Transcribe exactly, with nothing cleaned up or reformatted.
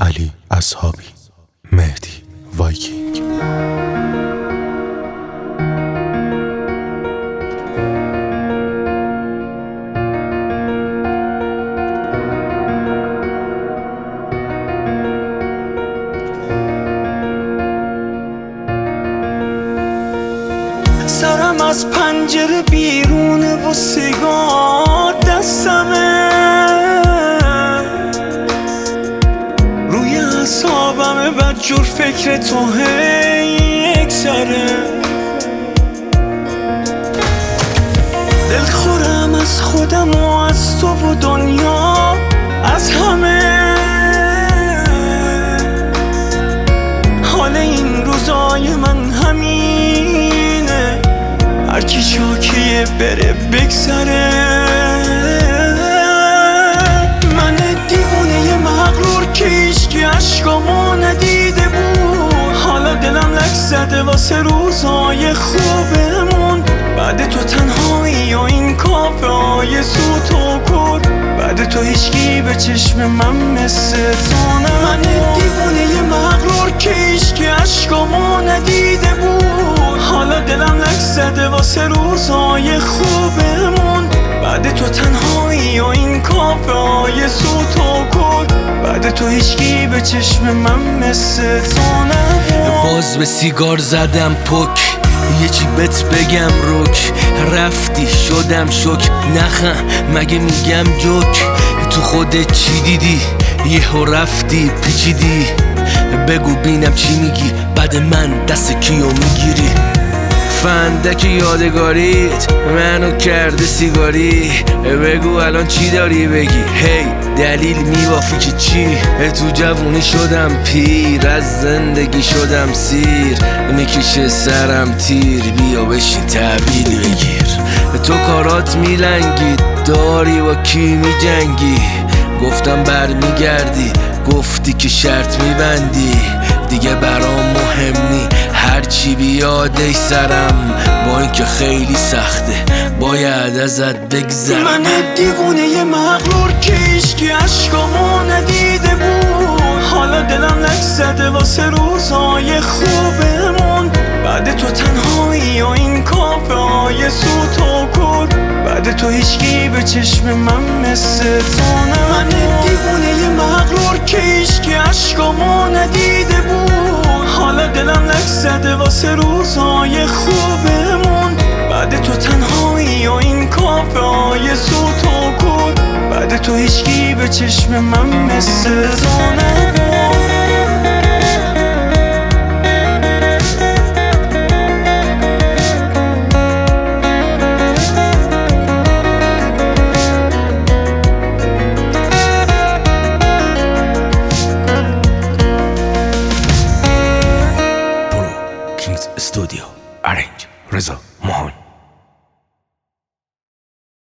علی اصحابی، مهدی وایکینگ. سرم از پنجره بیرونه و سیگار دستمه، روی اعصابمه بدجور فکر تو هی یک سره. دلخورم از خودم و از تو و دنیا، از همه. حال این روزای من همینه، هرکی شاکیه بره بگذره. من دیوونه ی مغرور که هیچکی عشقامو ندیده بود، حالا دلم لک زده واسه روزای خوبمون. بعد تو تنهایی و این کافه های سوت و کور، بعد تو هیچکی به چشم من مثل تو نه. من دیوونه ی مغرور که هیچکی عشقامو ندیده بود، حالا دلم لک زده واسه روزای خوبمون. بعد تو تنهایی و این کافه های سوت و کور، بعد تو هیچکی به چشم من مثل تو نبود. باز به سیگار زدم پک، یه چی بهت بگم روک. رفتی شدم شک، نخم مگه میگم جوک. تو خودت چی دیدی؟ یهو رفتی پیچیدی. بگو بینم چی میگی، بعد من دست کیو میگیری؟ فندک یادگاریت منو کرده سیگاری. بگو الان چی داری بگی؟ هی دلیل میوافی که چی؟ تو جوونی شدم پیر، از زندگی شدم سیر. میکشه سرم تیر، بیا بشین تحویل بگیر. تو کارات میلنگی، داری با کی میجنگی؟ گفتم برمیگردی، گفتی که شرط میبندی. دیگه برام مهم نی، هرچی بیاد ای سرم. با اینکه خیلی سخته باید ازت بگذرم. من دیوونه ی مغرور که هیچکی عشقامو ندیده بود، حالا دلم لک زده واسه روزای خوبمون. بعد تو تنهایی و این کافه های سوت و کور، بعد تو هیچکی به چشم من مثل تو نه. من دیوونه ی مغرور که هیچکی عشقامو ندیده بود، حالا دلم لک زده واسه روزای خوبمون. بعد تو تنهایی و این کافه های سوت و کور، بعد تو هیچکی به چشم من مثل تو نبود. استودیو ارنج رضا مهان.